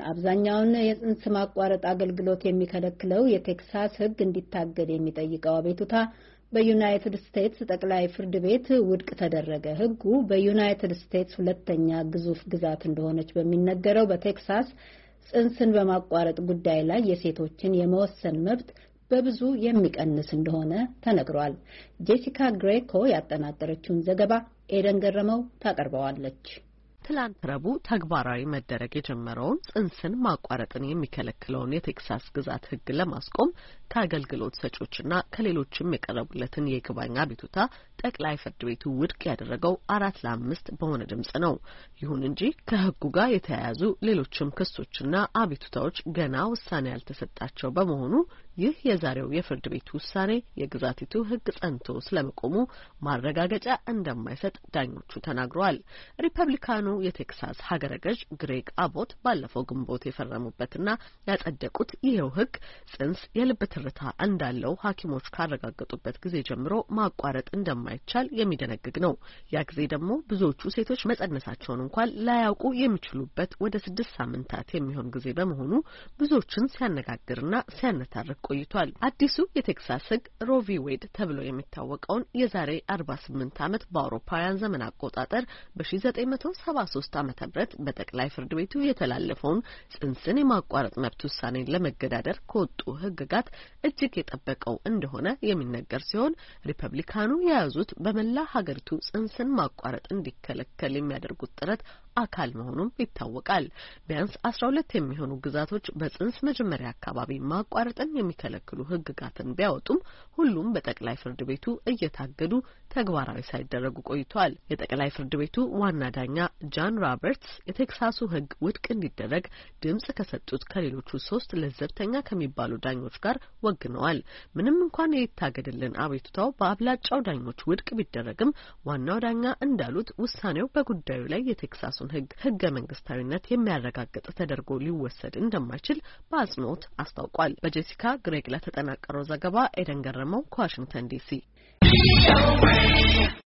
አብዛኛውን የጽንስ ማቋረጥ አገልግሎት የሚከለክለው የቴክሳስ ሕግ እንዲታገድ የሚጠይቀው አቤቱታ በዩናይትድ ስቴትስ ጠቅላይ ፍርድ ቤት ውድቅ ተደረገ። ሕጉ በዩናይትድ ስቴትስ ሁለተኛ ግዙፍ ግዛት እንደሆነች በሚነገረው በቴክሳስ ጽንስን በማቋረጥ ጉዳይ ላይ የሴቶችን የመወሰን መብት በብዙ የሚቀንስ እንደሆነ ተነግሯል። ጄሲካ ግሬኮ ያጠናቀረችውን ዘገባ ኤደን ገረመው ታቀርበዋለች። ትላንት ረቡዕ ተግባራዊ መደረግ የጀመረውን ጽንስን ማቋረጥን የሚከለክለውን የቴክሳስ ግዛት ሕግ ለማስቆም ከአገልግሎት ሰጪዎችና ከሌሎችም የቀረቡለትን የይግባኝ አቤቱታ ጠቅላይ ፍርድ ቤቱ ውድቅ ያደረገው 4-5 በሆነ ድምጽ ነው። ይሁን እንጂ ከሕጉ ጋር የተያያዙ ሌሎችም ክሶችና አቤቱታዎች ገና ውሳኔ ያልተሰጣቸው በመሆኑ ይህ የዛሬው የፍርድ ቤቱ ውሳኔ የግዛቲቱ ሕግ ጸንቶ ስለመቆሙ ማረጋገጫ እንደማይሰጥ ዳኞቹ ተናግረዋል። ሪፐብሊካኑ የቴክሳስ ሀገረ ገዥ ግሬግ አቦት ባለፈው ግንቦት የፈረሙበትና ያጸደቁት ይሄው ሕግ ጽንስ የልብ ትርታ እንዳለው ሐኪሞች ካረጋገጡበት ጊዜ ጀምሮ ማቋረጥ እንደማይቻል የሚደነግግ ነው። ያ ጊዜ ደግሞ ብዙዎቹ ሴቶች መጸነሳቸውን እንኳን ላያውቁ የሚችሉበት ወደ 6 ሳምንታት የሚሆን ጊዜ በመሆኑ ብዙዎችን ሲያነጋግርና ሲያነታርክ ቆይቷል። አዲሱ የቴክሳስ ሕግ ሮቪ ዌድ ተብሎ የሚታወቀውን የዛሬ 48 ዓመት በአውሮፓውያን ዘመን አቆጣጠር በ1973 ዓመተ ምህረት በጠቅላይ ፍርድ ቤቱ የተላለፈውን ጽንስን የማቋረጥ መብት ውሳኔን ለመገዳደር ከወጡ ሕግጋት እጅግ የጠበቀው እንደሆነ የሚነገር ሲሆን ሪፐብሊካኑ የያዙት በመላ ሀገሪቱ ጽንስን ማቋረጥ እንዲከለከል የሚያደርጉት ጥረት አካል መሆኑም ይታወቃል። ቢያንስ 12 የሚሆኑ ግዛቶች በጽንስ መጀመሪያ አካባቢ ማቋረጥን የሚከለክሉ ሕግጋትን ቢያወጡም ሁሉም በጠቅላይ ፍርድ ቤቱ እየታገዱ ተግባራዊ ሳይደረጉ ቆይቷል። የጠቅላይ ፍርድ ቤቱ ዋና ዳኛ ጃን ሮበርትስ የቴክሳሱ ሕግ ውድቅ እንዲደረግ ድምጽ ከሰጡት ከሌሎቹ 3 ለዘብተኛ ከሚባሉ ዳኞች ጋር ወግነዋል። ምንም እንኳን የታገደልን አቤቱታው በአብላጫው ዳኞች ውድቅ ቢደረግም ዋናው ዳኛ እንዳሉት ውሳኔው በጉዳዩ ላይ የቴክሳሱን ሕገ መንግስታዊነት የሚያረጋግጥ ተደርጎ ሊወሰድ እንደማይችል በአጽንኦት አስታውቋል። በጄሲካ ግሬግ ለተጠናቀረው ዘገባ ኤደን ገረመው ከዋሽንግተን ዲሲ